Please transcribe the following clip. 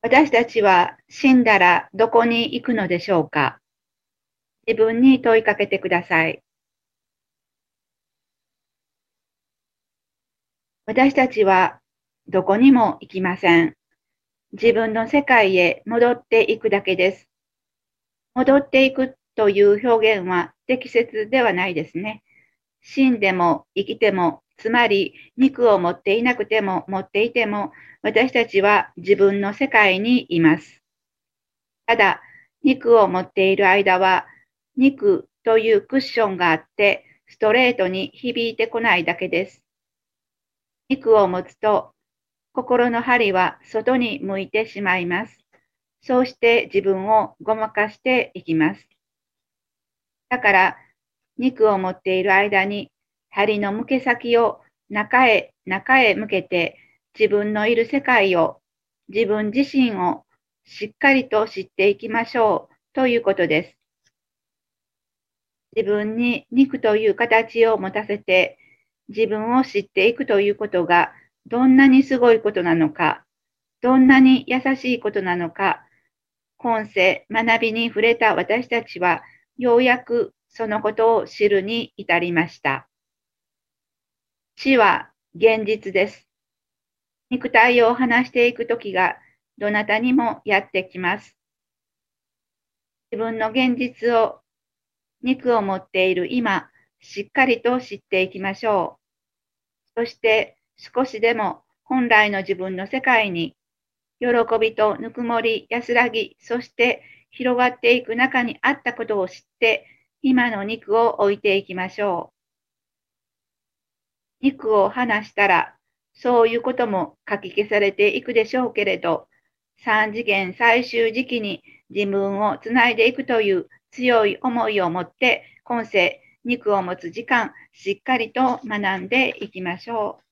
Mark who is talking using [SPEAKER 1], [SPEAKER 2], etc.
[SPEAKER 1] 私たちは死んだらどこに行くのでしょうか？自分に問いかけてください。私たちはどこにも行きません。自分の世界へ戻っていくだけです。戻っていくという表現は適切ではないですね。死んでも生きても、つまり肉を持っていなくても持っていても、私たちは自分の世界にいます。ただ、肉を持っている間は、肉というクッションがあって、ストレートに響いてこないだけです。肉を持つと、心の針は外に向いてしまいます。そうして自分をごまかしていきます。だから、肉を持っている間に、針の向け先を中へ向けて、自分のいる世界を、自分自身をしっかりと知っていきましょうということです。自分に肉という形を持たせて、自分を知っていくということが、どんなにすごいことなのか、どんなに優しいことなのか、今世学びに触れた私たちは、ようやくそのことを知るに至りました。死は現実です。肉体を離していく時がどなたにもやってきます。自分の現実を、肉を持っている今、しっかりと知っていきましょう。そして少しでも本来の自分の世界に喜びとぬくもり、安らぎ、そして広がっていく中にあったことを知って、今の肉を置いていきましょう。肉を離したら、そういうこともかき消されていくでしょうけれど、三次元最終時期に自分をつないでいくという強い思いを持って、今世、肉を持つ時間、しっかりと学んでいきましょう。